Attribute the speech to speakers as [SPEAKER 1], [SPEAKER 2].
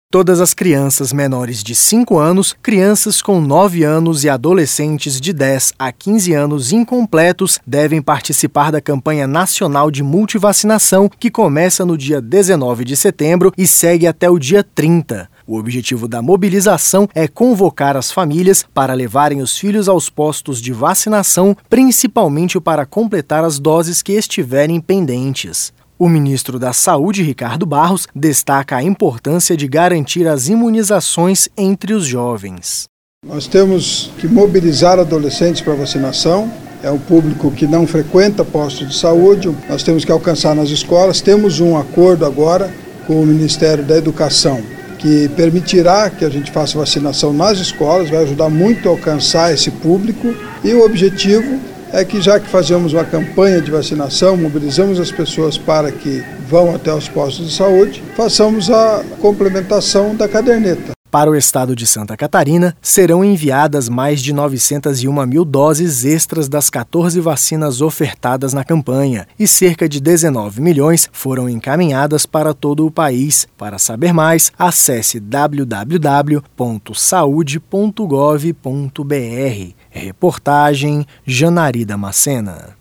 [SPEAKER 1] Todas as crianças menores de 5 anos, crianças com 9 anos e adolescentes de 10 a 15 anos incompletos devem participar da campanha nacional de multivacinação que começa no dia 19 de setembro e segue até o dia 30. O objetivo da mobilização é convocar as famílias para levarem os filhos aos postos de vacinação, principalmente para completar as doses que estiverem pendentes. O ministro da Saúde, Ricardo Barros, destaca a importância de garantir as imunizações entre os jovens.
[SPEAKER 2] Nós temos que mobilizar adolescentes para vacinação. É um público que não frequenta postos de saúde. Nós temos que alcançar nas escolas. Temos um acordo agora com o Ministério da Educação, que permitirá que a gente faça vacinação nas escolas, vai ajudar muito a alcançar esse público. E o objetivo é que, já que fazemos uma campanha de vacinação, mobilizamos as pessoas para que vão até os postos de saúde, façamos a complementação da caderneta.
[SPEAKER 1] Para o estado de Santa Catarina, serão enviadas mais de 901 mil doses extras das 14 vacinas ofertadas na campanha e cerca de 19 milhões foram encaminhadas para todo o país. Para saber mais, acesse www.saude.gov.br. Reportagem Janari Damascena.